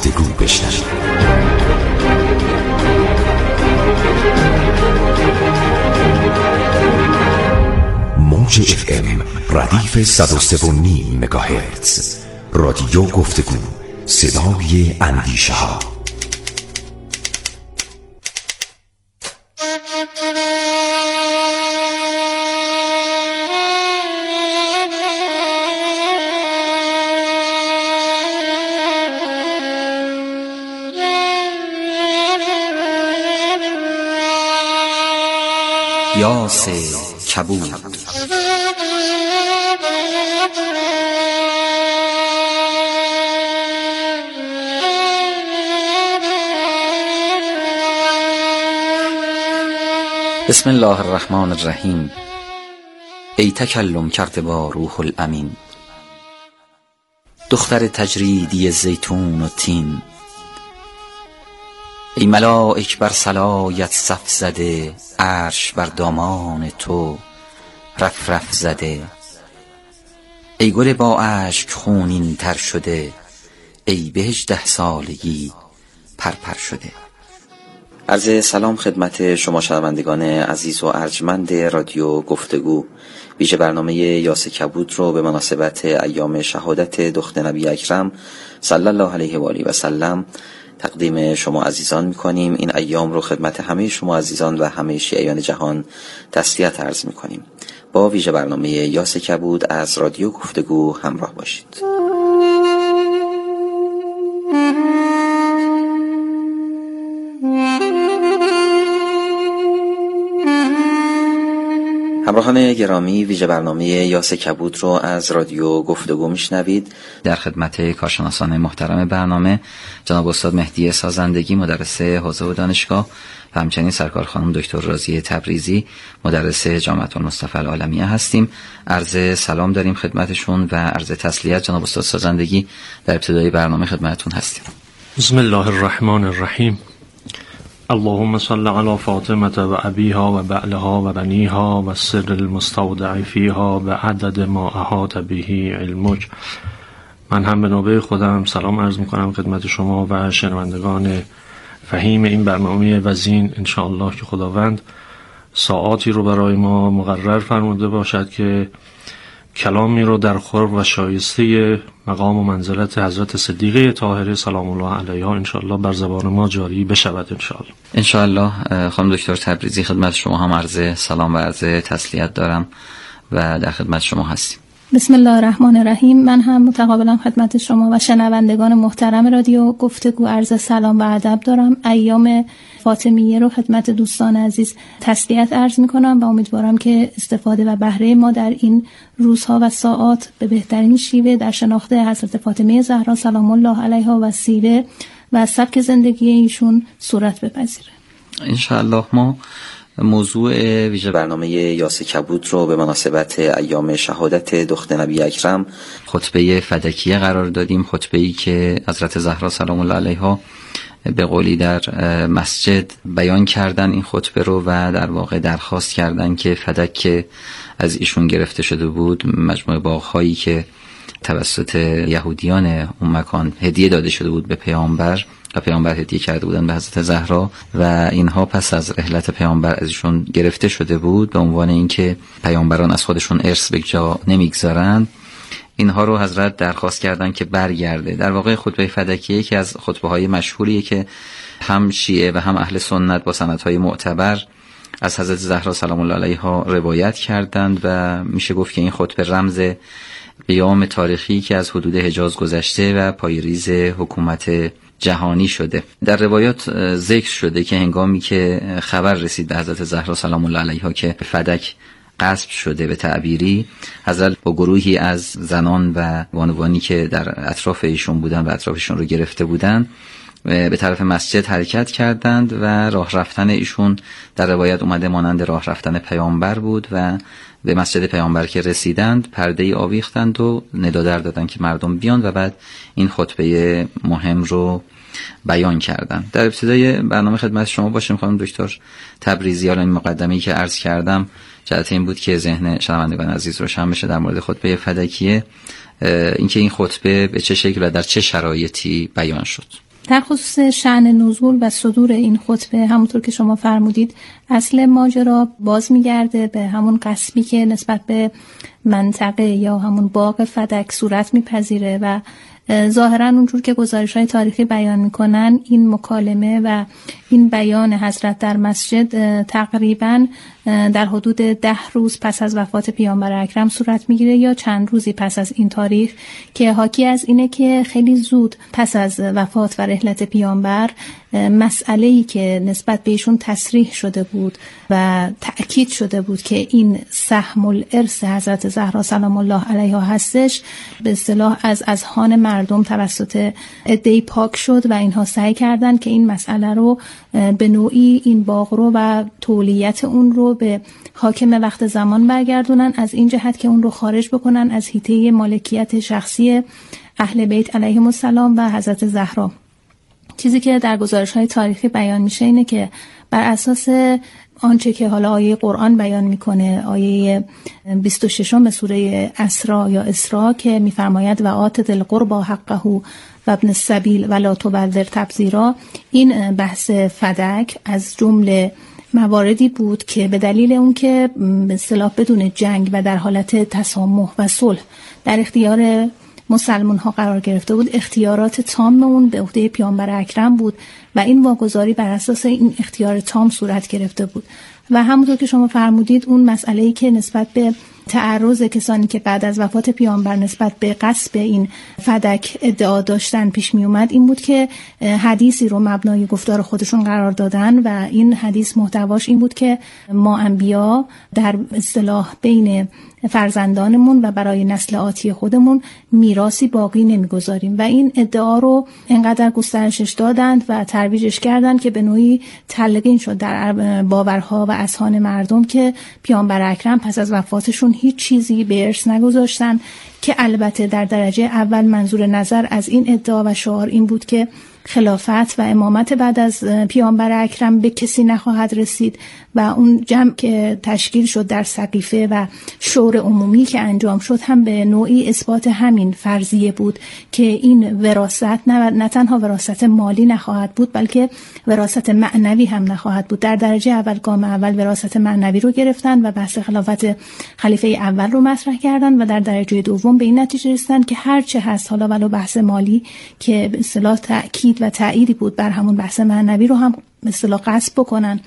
گفتگو بشنوید. موج FM ردیف 103.9 مگاهرتز، رادیو گفتگو، صدای اندیشه ها. یاس کبود. بسم الله الرحمن الرحیم. ای تکلم کرده با روح الامین، دختر تجریدی زیتون و تین. ای ملائک بر صلایت صف زده، عرش بر دامان تو رف رف زده. ای گل با اشک خونین تر شده، ای به 18 سالگی پرپر شده. عرض سلام خدمت شما شنوندگان عزیز و ارجمند رادیو گفتگو. ویژه برنامه یاس کبود رو به مناسبت ایام شهادت دختر نبی اکرم صلی الله علیه و آله و سلم تقدیم شما عزیزان می‌کنیم. این ایام رو خدمت همه شما عزیزان و همه شیعیان جهان تسلیت عرض می‌کنیم. با ویژه برنامه یاس کبود از رادیو گفتگو همراه باشید. همراهان گرامی، ویژه برنامه یاس کبود رو از رادیو گفتگو میشنوید. در خدمت کارشناسان محترم برنامه جناب استاد مهدی سازندگی، مدرس حوزه و دانشگاه، و همچنین سرکار خانم دکتر رازیه تبریزی، مدرس جامعه المصطفى العالمیه هستیم. عرض سلام داریم خدمتشون و عرض تسلیت. جناب استاد سازندگی، در ابتدای برنامه خدمتتون هستیم. بسم الله الرحمن الرحیم. اللهم صل علی فاطمه و ابیها و بعلها و بنیها و السر المستودع فیها و عدد ما احاط به علمک. من هم به نوبه خودم سلام عرض میکنم خدمت شما و شنوندگان فهیم این برنامه وزین. انشاءالله که خداوند ساعاتی رو برای ما مقرر فرموده باشد که کلامی رو در خور و شایسته مقام و منزلت حضرت صدیقه طاهره سلام الله علیها انشاءالله بر زبان ما جاری بشود انشاءالله. خانم دکتر تبریزی، خدمت شما هم عرض سلام و عرض تسلیت دارم و در خدمت شما هستیم. بسم الله الرحمن الرحیم. من هم متقابلا خدمت شما و شنوندگان محترم رادیو گفتگو عرض سلام و ادب دارم. ایام فاطمیه رو خدمت دوستان عزیز تسلیت عرض می‌کنم و امیدوارم که استفاده و بهره ما در این روزها و ساعات به بهترین شیوه در شناخت حضرت فاطمه زهرا سلام الله علیها و سیره و سبک زندگی ایشون صورت بپذیره انشاءالله. ما موضوع ویژه برنامه یاس کبود رو به مناسبت ایام شهادت دختر نبی اکرم خطبه فدکیه قرار دادیم. خطبه‌ای که حضرت زهرا سلام الله علیها به قولی در مسجد بیان کردن این خطبه رو و در واقع درخواست کردن که فدک که از ایشون گرفته شده بود، مجموعه باغ‌هایی که توسط یهودیان اون مکان هدیه داده شده بود به پیامبر و پیامبر هدیه کرده بودن به حضرت زهرا و اینها پس از رحلت پیامبر از ایشون گرفته شده بود به عنوان اینکه پیامبران از خودشون ارث به جا نمیگذارن، اینها رو حضرت درخواست کردن که برگرده. در واقع خطبه فدکیه که از خطبه‌های مشهوریه که هم شیعه و هم اهل سنت با سندهای معتبر از حضرت زهرا سلام الله علیها روایت کردند و میشه گفت که این خطبه رمز قیام تاریخی که از حدود حجاز گذشته و پایریز حکومت جهانی شده. در روایات ذکر شده که هنگامی که خبر رسید به حضرت زهرا سلام الله علیها که فدک غصب شده به تعبیری، حضرت با گروهی از زنان و بانوانی که در اطراف ایشون بودن و اطرافشون رو گرفته بودن به طرف مسجد حرکت کردند و راه رفتن ایشون در روایت اومده مانند راه رفتن پیامبر بود و به مسجد پیامبر که رسیدند پرده‌ای آویختند و ندا در دادند که مردم بیان و بعد این خطبه مهم رو بیان کردند. در ابتدای برنامه خدمت شما باشیم خانم دکتر تبریزی. حالا این مقدمه‌ای که عرض کردم جهت این بود که ذهن شنوندگان عزیز روشن بشه در مورد خطبه فدکیه، اینکه این خطبه به چه شکل و در چه شرایطی بیان شد. در خصوص شأن نزول و صدور این خطبه، همونطور که شما فرمودید، اصل ماجرا باز میگرده به همون قصبی که نسبت به منطقه یا همون باغ فدک صورت میپذیره و ظاهرا اونجور که گزارش‌های تاریخی بیان میکنن این مکالمه و این بیان حضرت در مسجد تقریباً در حدود 10 روز پس از وفات پیامبر اکرم صورت میگیره یا چند روزی پس از این تاریخ، که حاکی از اینه که خیلی زود پس از وفات و رحلت پیامبر مسئله‌ای که نسبت بهشون تصریح شده بود و تأکید شده بود که این سهم الارث حضرت زهرا سلام الله علیها هستش، به اصطلاح از اذهان مردم توسط عده‌ای پاک شد و اینها سعی کردن که این مسئله رو به نوعی این باغ رو و تولیت اون رو به حاکم وقت زمان برگردونن، از این جهت که اون رو خارج بکنن از حیطه مالکیت شخصی اهل بیت علیهم السلام و حضرت زهرا. چیزی که در گزارش‌های تاریخی بیان میشه اینه که بر اساس آنچه که حالا آیه قرآن بیان میکنه، آیه 26 سوره اسراء یا اسراء که میفرماید و آت ذی القربی حقه و ابن السبیل ولا تبذر تبذیرا، این بحث فدک از جمله مواردی بود که به دلیل اون که به اصطلاح بدون جنگ و در حالت تسامح و صلح در اختیار مسلمان ها قرار گرفته بود، اختیارات تام اون به عهده پیامبر اکرم بود و این واگذاری بر اساس این اختیار تام صورت گرفته بود. و همونطور که شما فرمودید اون مسئله‌ای که نسبت به تعرض کسانی که بعد از وفات پیامبر نسبت به غصب این فدک ادعا داشتن پیش می اومد این بود که حدیثی رو مبنای گفتار خودشون قرار دادن و این حدیث محتواش این بود که ما انبیا در اصطلاح بین فرزندانمون و برای نسل آتی خودمون میراثی باقی نمیگذاریم و این ادعا رو انقدر گسترشش دادند و ترویجش کردند که به نوعی تلقین شد در باورها و اذهان مردم که پیامبر اکرم پس از وفاتشون هیچ چیزی به ارث نگذاشتن، که البته در درجه اول منظور نظر از این ادعا و شعار این بود که خلافت و امامت بعد از پیامبر اکرم به کسی نخواهد رسید و اون جمع که تشکیل شد در سقیفه و شور عمومی که انجام شد هم به نوعی اثبات همین فرضیه بود که این وراثت نه تنها وراثت مالی نخواهد بود بلکه وراثت معنوی هم نخواهد بود. در درجه اول گام اول وراثت معنوی رو گرفتن و بحث خلافت خلیفه اول رو مطرح کردن و در درجه دوم به این نتیجه رسیدن که هر چه هست حالا ولو بحث مالی که به اصطلاح تأکید و تأییدی بود بر همون بحث معنوی رو هم به اصطلاح غصب بکنن.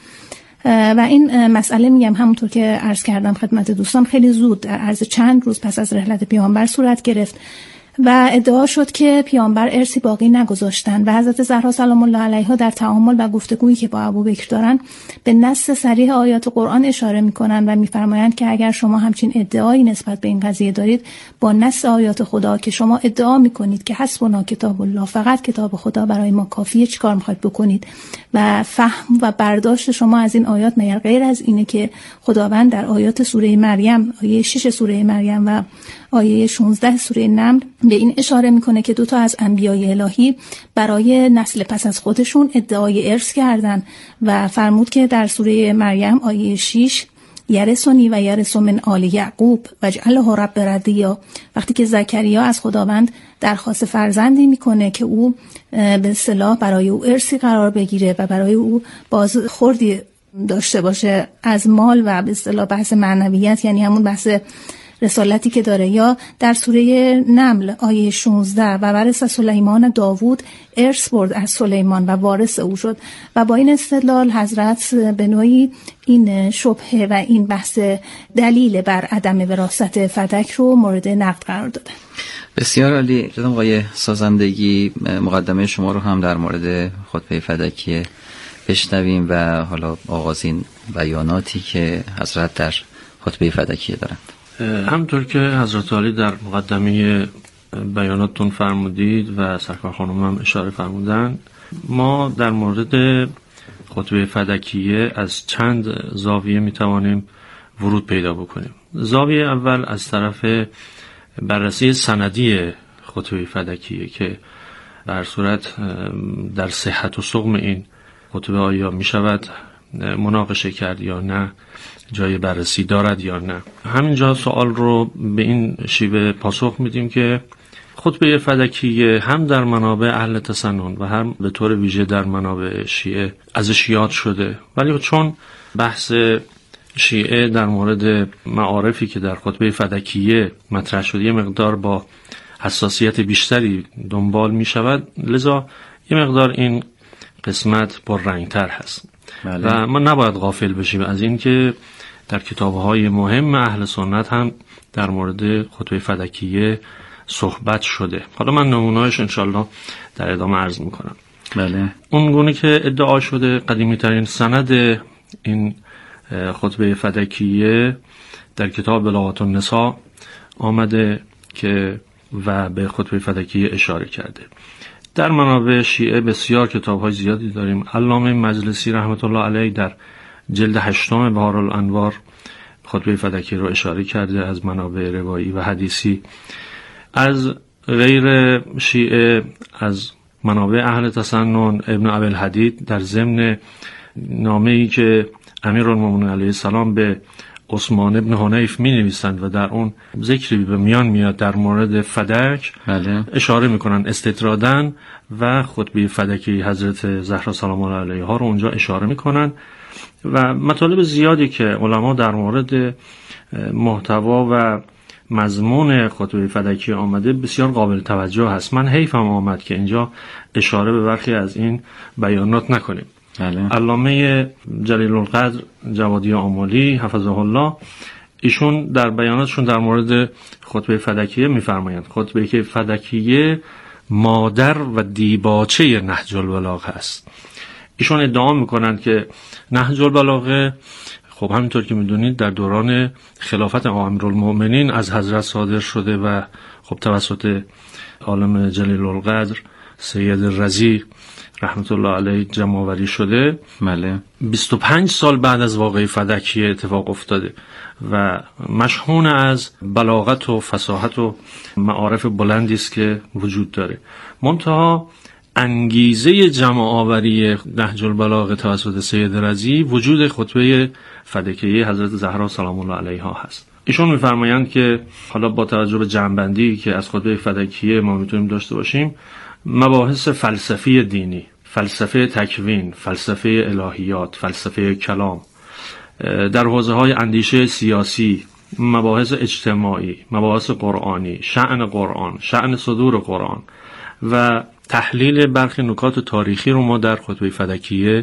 و این مسئله میگم همونطور که عرض کردم خدمت دوستان خیلی زود در عرض چند روز پس از رحلت پیامبر صورت گرفت و ادعا شد که پیامبر ارثی باقی نگذاشتن و حضرت زهرا سلام الله علیها در تعامل و گفتگویی که با ابوبکر دارن به نص صریح آیات قرآن اشاره میکنن و میفرمایند که اگر شما همچین ادعایی نسبت به این قضیه دارید، با نص آیات خدا که شما ادعا میکنید که حسبنا کتاب الله، فقط کتاب خدا برای ما کافیه، چیکار میخواید بکنید؟ و فهم و برداشت شما از این آیات مگر غیر از اینه که خداوند در آیات سوره مریم، آیه 6 سوره مریم و آیه 16 سوره نمل به این اشاره میکنه که 2 از انبیای الهی برای نسل پس از خودشون ادعای ارث کردن و فرمود که در سوره مریم آیه 6 یرثنی و یرث من آل یعقوب واجعله رب رضیا، وقتی که زکریا از خداوند درخواست فرزندی میکنه که او به اصطلاح برای او ارثی قرار بگیره و برای او بازخوردی داشته باشه از مال و به اصطلاح بحث معنویت، یعنی همون بحث رسالتی که داره. یا در سوره نمل آیه 16 و ورث سلیمان داوود، ارث برد از سلیمان و وارث او شد. و با این استدلال حضرت به نوعی این شبهه و این بحث دلیل بر عدم وراثت فدک رو مورد نقد قرار دادن. بسیار عالی. جناب آقای سازندگی، مقدمه شما رو هم در مورد خطبه فدکیه بشنویم و حالا آغازین بیاناتی که حضرت در خطبه فدکیه دارند. همطور که حضرت عالی در مقدمه بیاناتتون فرمودید و سرکار خانم هم اشاره فرمودن، ما در مورد خطبه فدکیه از چند زاویه میتوانیم ورود پیدا بکنیم. زاویه اول از طرف بررسی سندی خطبه فدکیه که بر صورت در صحت و سقم این خطبه آیا میشود مناقشه کرد یا نه، جای بررسی دارد یا نه. همینجا سوال رو به این شیوه پاسخ میدیم که خطبه فدکیه هم در منابع اهل تسنن و هم به طور ویژه در منابع شیعه ازش یاد شده، ولی چون بحث شیعه در مورد معارفی که در خطبه فدکیه مطرح شده یه مقدار با حساسیت بیشتری دنبال می شود، لذا یه مقدار این قسمت پررنگ‌تر هست. و ما نباید غافل بشیم از این که در کتاب‌های مهم اهل سنت هم در مورد خطبه فدکیه صحبت شده. حالا من نمونه‌اش انشالله در ادامه عرض میکنم. بله. اون گونه که ادعا شده قدیمی ترین سند این خطبه فدکیه در کتاب بلاغت النساء آمده که و به خطبه فدکیه اشاره کرده. در منابع شیعه بسیار کتاب‌های زیادی داریم. علامه مجلسی رحمت الله علیه در جلد 8 بهارالانوار خطبه فدکیه رو اشاره کرده از منابع روایی و حدیثی. از غیر شیعه از منابع اهل تسنن ابن ابی‌الحدید در ضمن نامه‌ای که امیرالمومنین علیه السلام به عثمان ابن حنیف می نویسند و در اون ذکری به میان میاد در مورد فدک. بله. اشاره میکنن استطرادن و خطبه فدکی حضرت زهرا سلام الله علیها رو اونجا اشاره میکنن و مطالب زیادی که علما در مورد محتوا و مضمون خطبه فدکی آمده بسیار قابل توجه هست. من حیفم آمد که اینجا اشاره به برخی از این بیانات نکنیم. علامه جلیل القدر جوادی آملی حفظه الله ایشون در بیاناتشون در مورد خطبه فدکیه میفرمایند خطبه فدکیه مادر و دیباچه نهج البلاغه است. ایشون ادعا میکنند که نهج البلاغه خب همینطور که میدونید در دوران خلافت امیرالمومنین از حضرت صادر شده و خب توسط عالم جلیل القدر سید رضی رحمت الله علیه جمع‌آوری شده. بله. 25 سال بعد از واقعه فدکیه اتفاق افتاده و مشحون از بلاغت و فصاحت و معارف بلندی است که وجود داره. منتها انگیزه جمع‌آوری نهج البلاغه توسط سید رضی وجود خطبه فدکیه حضرت زهرا سلام الله علیها هست. ایشون می‌فرمایند که حالا با توجه به جنبندی که از خطبه فدکیه ما میتونیم داشته باشیم، مباحث فلسفی دینی، فلسفه تکوین، فلسفه الهیات، فلسفه کلام، در حوزه‌های اندیشه سیاسی، مباحث اجتماعی، مباحث قرآنی، شأن قرآن، شأن صدور قرآن و تحلیل برخی نکات تاریخی رو ما در خطبه فدکیه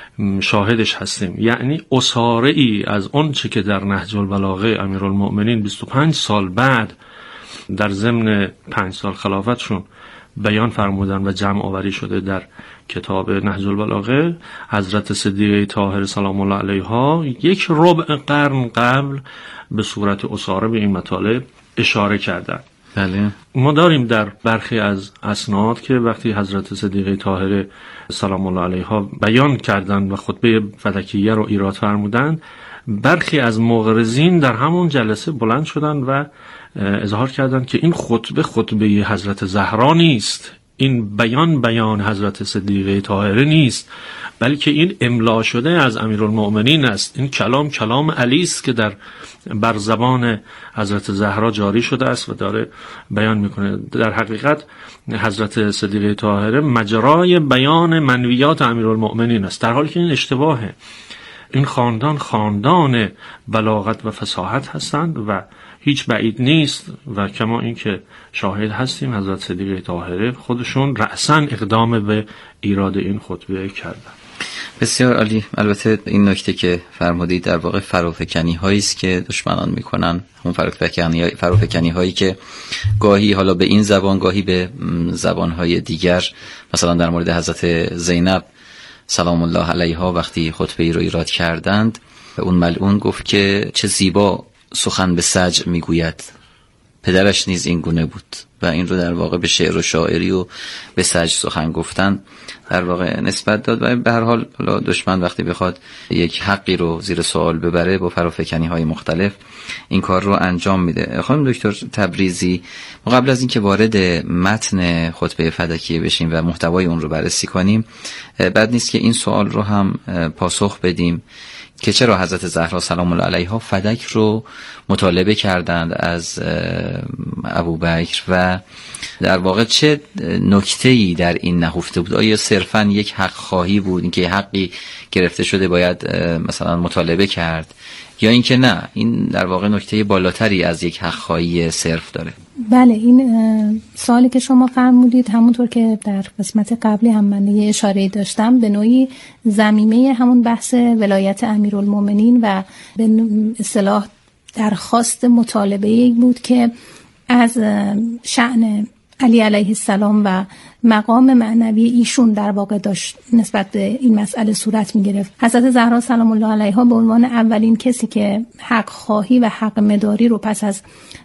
شاهدش هستیم. یعنی اساره ای از اون چه که در نهج البلاغه امیرالمؤمنین 25 سال بعد در ضمن 5 سال خلافتشون بیان فرمودن و جمع آوری شده در کتاب نهج البلاغه، حضرت صدیقه طاهره سلام الله علیها 1 ربع قرن قبل به صورت اساره به این مطالب اشاره کردند. بله. ما داریم در برخی از اسناد که وقتی حضرت صدیقه طاهره سلام الله علیها بیان کردند و خطبه فدکیه رو ایراد فرمودند، برخی از معترضین در همون جلسه بلند شدند و اظهار کردند که این خطبه حضرت زهرا نیست، این بیان حضرت صدیقه طاهره نیست، بلکه این املا شده از امیرالمؤمنین است. این کلام علی است که بر زبان حضرت زهرا جاری شده است و داره بیان میکنه. در حقیقت حضرت صدیقه طاهره مجرای بیان منویات امیرالمؤمنین است، در حالی که این اشتباهه. این خاندان بلاغت و فصاحت هستند و هیچ بعید نیست و کما این که شاهد هستیم حضرت صدیقه طاهره خودشون رأساً اقدام به ایراد این خطبه کردن. بسیار عالی. البته این نکته که فرمودید در واقع فرافکنی هایی است که دشمنان میکنن، همون فرافکنی هایی که گاهی حالا به این زبان گاهی به زبان های دیگر، مثلا در مورد حضرت زینب سلام الله علیها وقتی خطبه ای رو ایراد کردند، اون ملعون گفت که چه زیبا سخن به سجع میگوید، پدرش نیز این گونه بود و این رو در واقع به شعر و شاعری و به سجع سخن گفتن در واقع نسبت داد. و به هر حال دشمن وقتی بخواد یک حقی رو زیر سوال ببره با فرافکنی های مختلف این کار رو انجام میده. خانم دکتر تبریزی، ما قبل از اینکه وارد متن خطبه فدکیه بشیم و محتوای اون رو بررسی کنیم، بد نیست که این سوال رو هم پاسخ بدیم که چرا حضرت زهرا سلام الله علیها فدک رو مطالبه کردند از ابوبکر و در واقع چه نکته‌ای در این نهفته بود؟ آیا صرفاً یک حق خواهی بود، اینکه حقی گرفته شده باید مثلا مطالبه کرد، یا اینکه نه این در واقع نکته بالاتری از یک حق خواهی صرف داره؟ بله، این سوالی که شما فرمودید همونطور که در قسمت قبلی هم من یه اشاره داشتم، به نوعی ضمیمه همون بحث ولایت امیرالمومنین و به اصطلاح درخواست مطالبه بود که از شأن علی علیه السلام و مقام معنوی ایشون در واقع داشت نسبت به این مسئله صورت می گرفت. حضرت زهرا سلام الله علیها به عنوان اولین کسی که حق خواهی و حق مداری رو پس از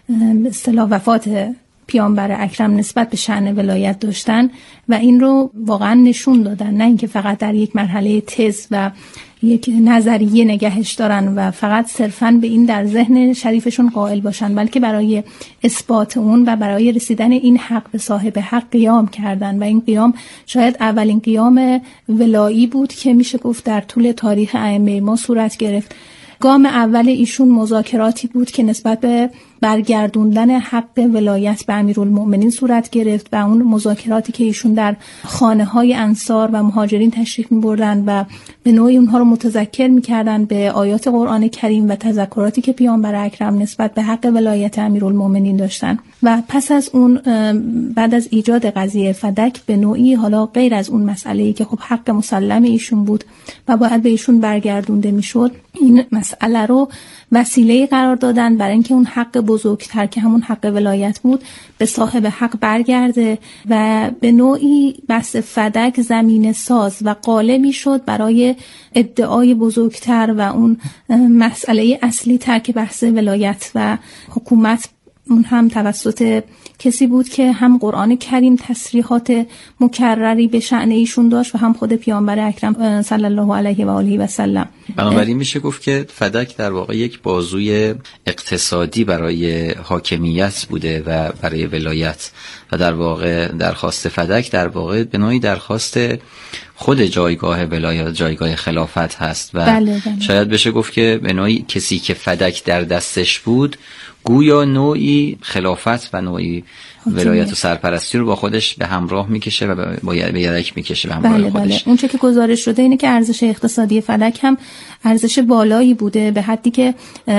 اصطلاح وفات پیامبر اکرم نسبت به شأن ولایت داشتن و این رو واقعا نشون دادن، نه اینکه فقط در یک مرحله تز و یک نظریه نگهش دارن و فقط صرفاً به این در ذهن شریفشون قائل باشن، بلکه برای اثبات اون و برای رسیدن این حق به صاحب حق قیام کردن و این قیام شاید اولین قیام ولایی بود که میشه گفت در طول تاریخ ائمه ما صورت گرفت. گام اول ایشون مذاکراتی بود که نسبت به برگردوندن حق ولایت به امیرالمؤمنین صورت گرفت و اون مذاکراتی که ایشون در خانه‌های انصار و مهاجرین تشریف می‌بردن و به نوعی اونها رو متذکر می‌کردن به آیات قرآن کریم و تذکراتی که پیامبر اکرم نسبت به حق ولایت امیرالمؤمنین داشتن. و پس از اون بعد از ایجاد قضیه فدک به نوعی حالا غیر از اون مسئله‌ای که خب حق مسلم ایشون بود و باید به ایشون برگردونده میشد، این مسئله رو وسیله قرار دادن برای اینکه اون حق بزرگتر که همون حق ولایت بود به صاحب حق برگرده و به نوعی بحث فدک زمینه ساز و قالبی شد برای ادعای بزرگتر و اون مسئله اصلی تر که بحث ولایت و حکومت اون هم توسط کسی بود که هم قرآن کریم تصریحات مکرری به شأن ایشون داشت و هم خود پیامبر اکرم صلی الله علیه و آله و سلم. بنابراین میشه گفت که فدک در واقع یک بازوی اقتصادی برای حاکمیت بوده و برای ولایت و در واقع درخواست فدک در واقع به نوعی درخواست خود جایگاه ولایت، جایگاه خلافت هست و بله. شاید بشه گفت که به نوعی کسی که فدک در دستش بود گویا نوعی خلافت و نوعی ولایت و سرپرستی رو با خودش به همراه میکشه و به یدک میکشه به همراه خودش. بله. اون چه که گزارش شده اینه که ارزش اقتصادی فدک هم ارزش بالایی بوده، به حدی که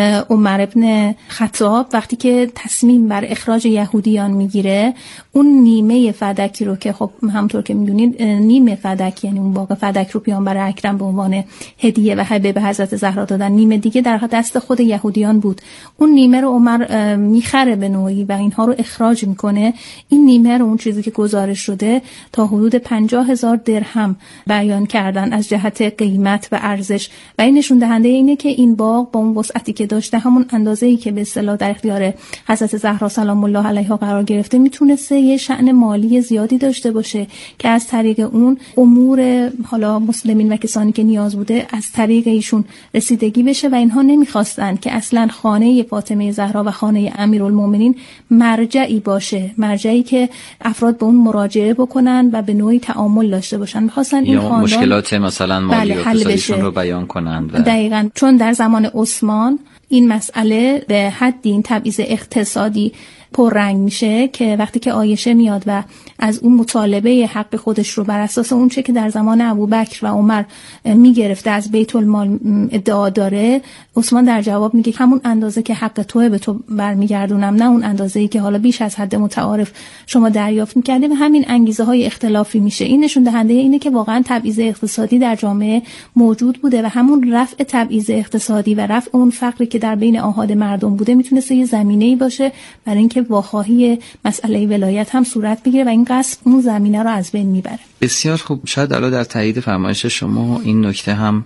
عمر ابن خطاب وقتی که تصمیم بر اخراج یهودیان میگیره، اون نیمه فدکی رو که خب همونطور که میدونید نیمه فدک یعنی اون باقی فدک رو پیامبر اکرم به عنوان هدیه و هبه به حضرت زهرا دادن، نیمه دیگه در دست خود یهودیان بود. اون نیمه رو عمر میخره به نوعی و اینها رو اخراج میکنه. این نیمه رو اون چیزی که گزارش شده تا حدود 50,000 درهم بیان کردن از جهت قیمت و ارزش و این نشون دهنده اینه که این باغ با اون وسعتی که داشته همون اندازه‌ای که به اصطلاح در اختیار حضرت زهرا سلام الله علیها قرار گرفته میتونسته یه شأن مالی زیادی داشته باشه که از طریق اون امور حالا مسلمین و کسانی که نیاز بوده از طریق ایشون رسیدگی بشه و اینها نمیخواستن که اصلا خانه فاطمه زهرا و خانه امیرالمومنین مرجعی باشه، مرجعی که افراد به اون مراجعه بکنن و به نوعی تعامل داشته باشن. می‌خواستن این خاندان مشکلات مثلا مالی و اقتصادیشون رو بیان کنن و دقیقاً چون در زمان عثمان این مسئله به حدی این تبعیض اقتصادی پررنگ میشه که وقتی که عایشه میاد و از اون مطالبه حق خودش رو بر اساس اون چه که در زمان ابوبکر و عمر میگرفته از بیت المال ادعا داره، عثمان در جواب میگه همون اندازه که حق توه به تو برمیگردونم، نه اون اندازه‌ای که حالا بیش از حد متعارف شما دریافت میکردی. و همین انگیزه های اختلافی میشه. این نشون دهنده اینه که واقعا تبعیض اقتصادی در جامعه موجود بوده و همون رفع تبعیض اقتصادی و رفع اون فقری که در بین آحاد مردم بوده میتونسته یه زمینه‌ای باشه برای اینکه واخواهی مسئله ولایت هم صورت بگیره و این قصد اون زمینه رو از بین میبره. بسیار خوب. شاید الان در تایید فرمایش شما این نکته هم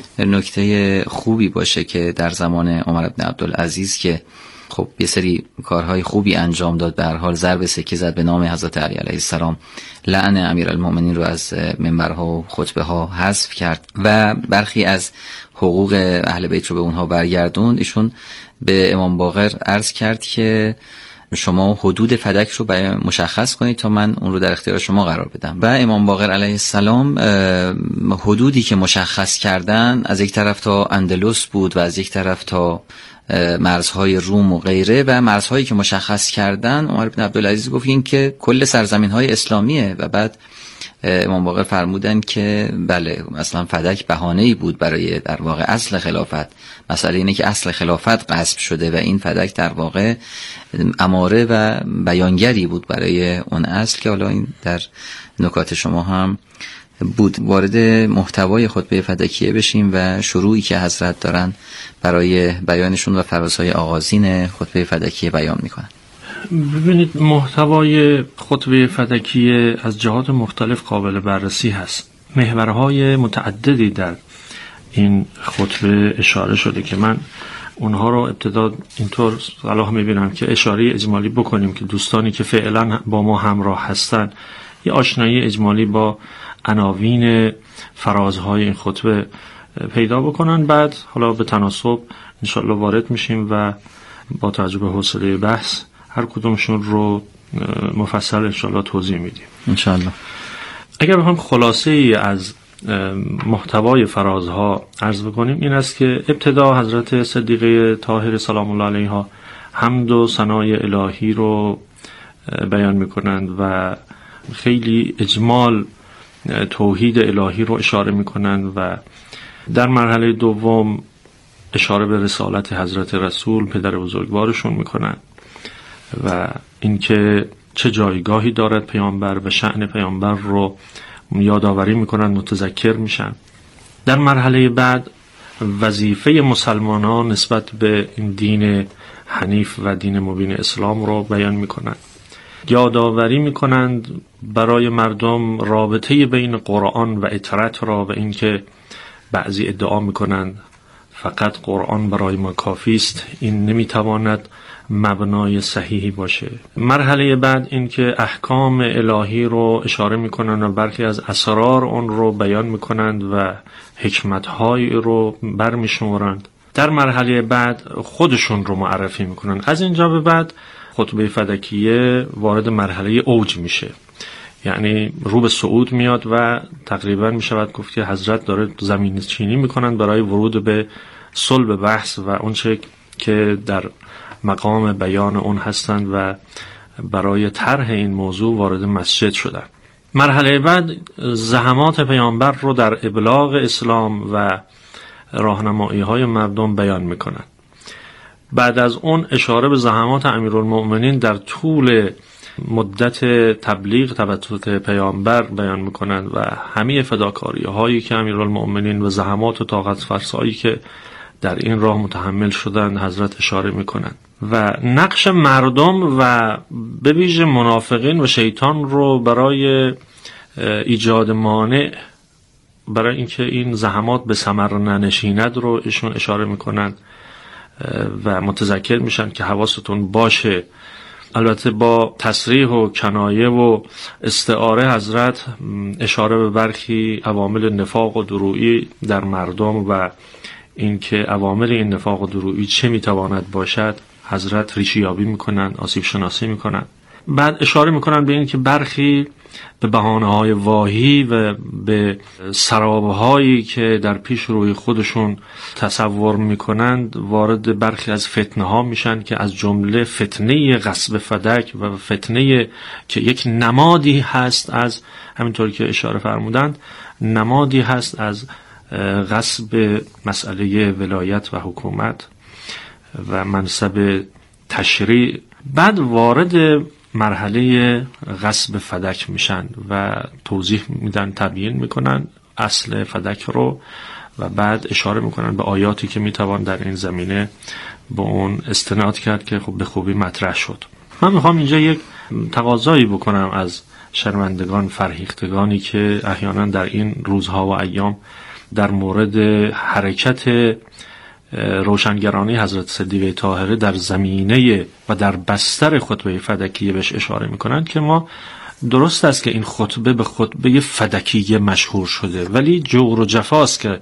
نکته خوبی باشه که در زمان عمر بن عبدالعزیز که خب یه سری کارهای خوبی انجام داد، به هر حال ضرب سکه زد به نام حضرت علی علیه السلام، لعن امیرالمومنین رو از منبرها و خطبه ها حذف کرد و برخی از حقوق اهل بیت رو به اونها برگردوند. ایشون به امام باقر عرض کرد که شما حدود فدک رو مشخص کنید تا من اون رو در اختیار شما قرار بدم. و امام باقر علیه السلام حدودی که مشخص کردن از یک طرف تا اندلس بود و از یک طرف تا مرزهای روم و غیره، و مرزهایی که مشخص کردن عمر بن عبدالعزیز گفت این که کل سرزمین‌های اسلامیه. و بعد امام باقر فرمودن که بله مثلا فدک بهانه‌ای بود برای در واقع اصل خلافت. مسئله اینه که اصل خلافت غصب شده و این فدک در واقع اماره و بیانگری بود برای اون اصل که حالا این در نکات شما هم بود. وارد محتوای خطبه فدکیه بشیم و شروعی که حضرت دارن برای بیانشون و فرازهای آغازین خطبه فدکیه بیان میکنن. ببینید محتوای خطبه فدکیه از جهات مختلف قابل بررسی هست. محورهای متعددی در این خطبه اشاره شده که من اونها رو ابتدا اینطور صلاح میبینم که اشاره اجمالی بکنیم که دوستانی که فعلا با ما همراه هستن یه آشنایی اجمالی با عناوین فرازهای این خطبه پیدا بکنن. بعد حالا به تناسب انشاءالله وارد میشیم و با توجه به حوصله بحث هر کدومشون رو مفصل انشاءالله توضیح میدیم انشاءالله. اگر بخوایم خلاصه ای از محتوای فرازها عرض بکنیم این است که ابتدا حضرت صدیقه طاهره سلام الله علیها حمد و ثنای الهی رو بیان میکنند و خیلی اجمال توحید الهی رو اشاره میکنند و در مرحله دوم اشاره به رسالت حضرت رسول پدر بزرگوارشون میکنند و اینکه چه جایگاهی دارد پیامبر و شأن پیامبر رو یادآوری میکنن، متذکر میشن. در مرحله بعد وظیفه مسلمانان نسبت به این دین حنیف و دین مبین اسلام رو بیان میکنن، یادآوری میکنند برای مردم رابطه بین قرآن و اطرت را و اینکه بعضی ادعا میکنند فقط قرآن برای ما کافی است، این نمیتواند مبنای صحیحی باشه. مرحله بعد این که احکام الهی رو اشاره میکنن و برخی از اسرار اون رو بیان میکنند و حکمت‌های رو برمیشمارند. در مرحله بعد خودشون رو معرفی میکنن. از اینجا به بعد خطبه فدکیه وارد مرحله اوج میشه، یعنی رو به صعود میاد و تقریبا میشود گفت که حضرت داره زمین چینی میکنن برای ورود به صلب بحث و اون چه که در مقام بیان اون هستند و برای طرح این موضوع وارد مسجد شدن. مرحله بعد زحمات پیامبر رو در ابلاغ اسلام و راهنمایی های مردم بیان میکنن. بعد از اون اشاره به زحمات امیرالمؤمنین در طول مدت تبلیغ توسط پیامبر بیان میکنند و همه فداکاری هایی که امیرالمؤمنین و زحمات و طاقت فرسایی که در این راه متحمل شدن حضرت اشاره میکنند و نقش مردم و به ویژه منافقین و شیطان رو برای ایجاد مانع برای اینکه این زحمات به ثمر ننشیند رو ایشون اشاره میکنند و متذکر میشن که حواستون باشه. البته با تصریح و کنایه و استعاره حضرت اشاره به برخی عوامل نفاق و درویی در مردم و اینکه عوامل این نفاق و درویی چه میتواند باشد حضرت ریشه یابی میکنن، آسیب شناسی میکنن. بعد اشاره میکنن به اینکه برخی به بهانه‌های واهی و به سرابهایی که در پیش روی خودشون تصور میکنند وارد برخی از فتنه ها میشن که از جمله فتنه غصب فدک و فتنه که یک نمادی هست از همینطور که اشاره فرمودند نمادی هست از غصب مسئله ولایت و حکومت و منصب تشریع. بعد وارد مرحله غصب فدک میشن و توضیح میدن، تبیین میکنن اصل فدک رو و بعد اشاره میکنن به آیاتی که میتوان در این زمینه به اون استناد کرد که خب به خوبی مطرح شد. من میخوام اینجا یک تقاضایی بکنم از شرمندگان فرهیختگانی که احیانا در این روزها و ایام در مورد حرکت روشنگرانی حضرت صدیقه طاهره در زمینه و در بستر خطبه فدکیه بهش اشاره میکنند که ما درست است که این خطبه به خطبه فدکیه مشهور شده ولی جور و جفاست که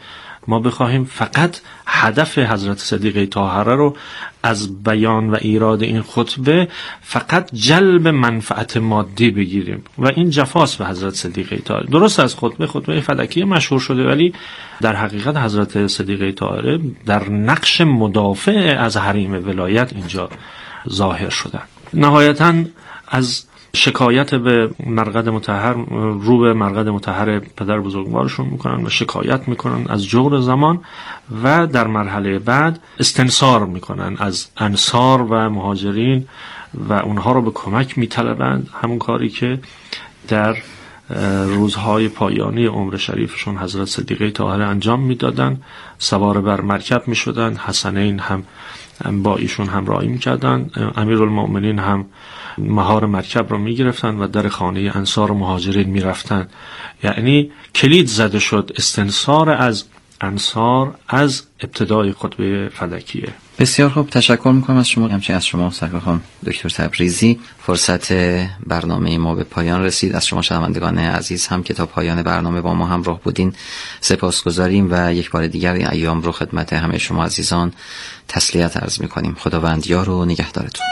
ما بخواهیم فقط هدف حضرت صدیقه طاهره رو از بیان و ایراد این خطبه فقط جلب منفعت مادی بگیریم و این جفاست به حضرت صدیقه طاهره. درست از خطبه فدکیه مشهور شده، ولی در حقیقت حضرت صدیقه طاهره در نقش مدافع از حریم ولایت اینجا ظاهر شدن. نهایتاً از شکایت به مرقد مطهر رو به مرقد مطهر پدر بزرگوارشون میکنن و شکایت میکنن از جور زمان و در مرحله بعد استنصار میکنن از انصار و مهاجرین و اونها رو به کمک میطلبند، همون کاری که در روزهای پایانی عمر شریفشون حضرت صدیقه طاهره انجام میدادن. سوار بر مرکب میشدن، حسنین هم با ایشون همراهی میکردن، امیرالمؤمنین هم مهار مرکب رو میگرفتن و در خانه انصار و مهاجرین میرفتن. یعنی کلید زده شد استنصار از انصار از ابتدای خطبه فدکیه. بسیار خوب، تشکر میکنم از شما. همچنین از شما سرکار خانم دکتر تبریزی. فرصت برنامه ما به پایان رسید. از شما شنوندگان عزیز هم که تا پایان برنامه با ما همراه بودین سپاسگزاریم و یک بار دیگر این ایام رو خدمت همه شما عزیزان تسلیت عرض میکنیم. خداوند یار و نگهدارتون.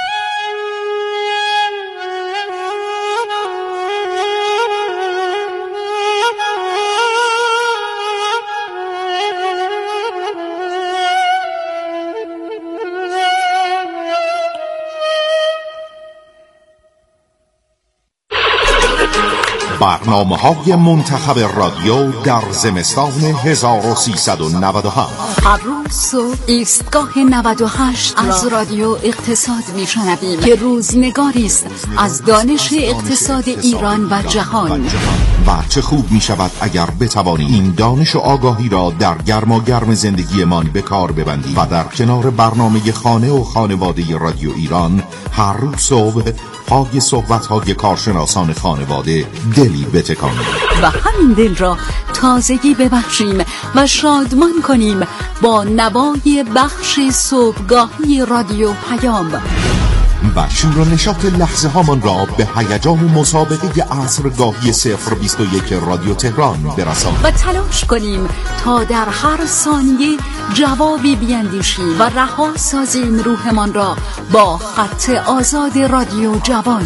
برنامه‌های منتخب رادیو در زمستان 1397. هر روز صبح ایستگاه 98 از رادیو اقتصاد میشنویم که روزنگاری است از دانش اقتصاد ایران و جهان. و چه خوب می شود اگر بتوانی این دانش و آگاهی را در گرماگرم زندگیمان به کار ببندی و در کنار برنامه خانه و خانواده رادیو ایران هر روز صبح پای صحبت‌های کارشناسان خانواده دلی بتکانیم و همین دل را تازگی ببخشیم و شادمان کنیم با نوای بخش صبحگاهی رادیو پیام و شور و نشاط لحظه هامان را به هیجان مسابقه عصرگاهی 021 رادیو تهران برسانیم و تلاش کنیم تا در هر ثانیه جوابی بیندیشیم و رها سازیم روحمان را با خط آزاد رادیو جوان.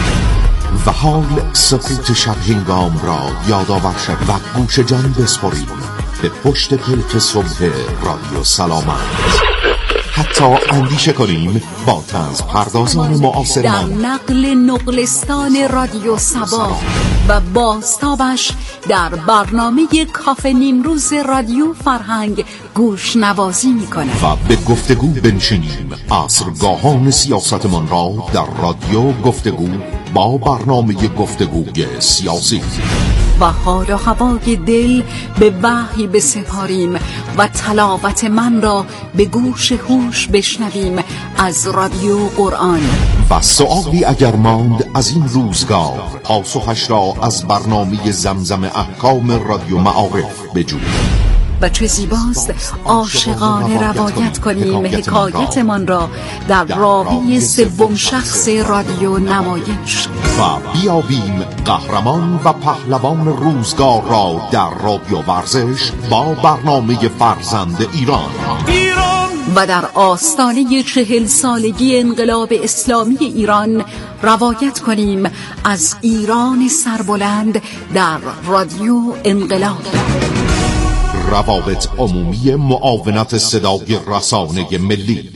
و حال سکوت شب‌هنگام را یادآور شویم و گوش جان بسپاریم به پشت پلک صبح رادیو سلامت. حتی اندیشه کنیم با طنز پردازان معاصرمان در نقل نقلستان رادیو سبا و بازتابش در برنامه کافه نیمروز رادیو فرهنگ گوش نوازی میکنه و به گفتگو بنشینیم عصرگاهان سیاستمان را در رادیو گفتگو با برنامه گفتگوی سیاسی و حال و هوای دل به وحی بسپاریم و تلاوت من را به گوش هوش بشنویم از رادیو قرآن. و سؤالی اگر ماند از این روزگار پاسخش را از برنامه زمزم احکام رادیو معارف بجوییم. و چه زیباست عاشقانه روایت کنیم حکایتمان را در راوی سوم شخص رادیو نمایش و بیابیم قهرمان و پهلوان روزگار را در رادیو ورزش با برنامه فرزند ایران و در آستانه 40 سالگی انقلاب اسلامی ایران روایت کنیم از ایران سربلند در رادیو انقلاب. روابط عمومی معاونت صدای رسانه ملی.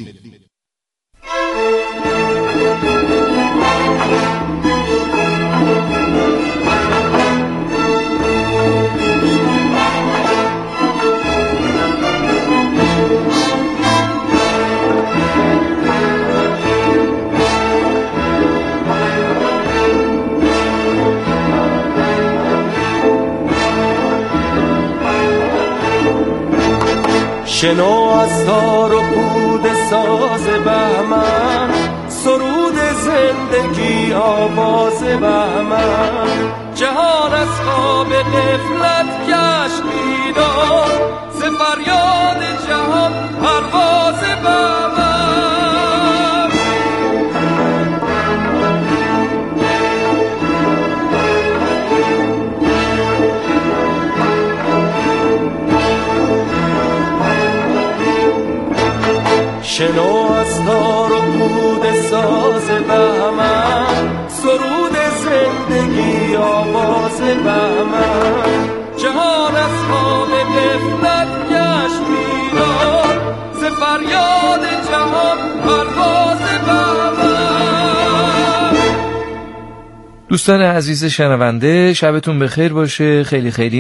شنو از تار و پود ساز بهمن، سرود زندگی آواز بهمن. جهان از خواب غفلت گشت بیدار، ز فریاد جهان پرواز بهمن. شنو از تار و پود ساز بهمن، سرود زندگی آواز بهمن. جهان از خواب غفلت گشت بیدار، ز فریاد جهان پرواز بهمن. دوستان عزیز شنونده، شبتون بخیر باشه. خیلی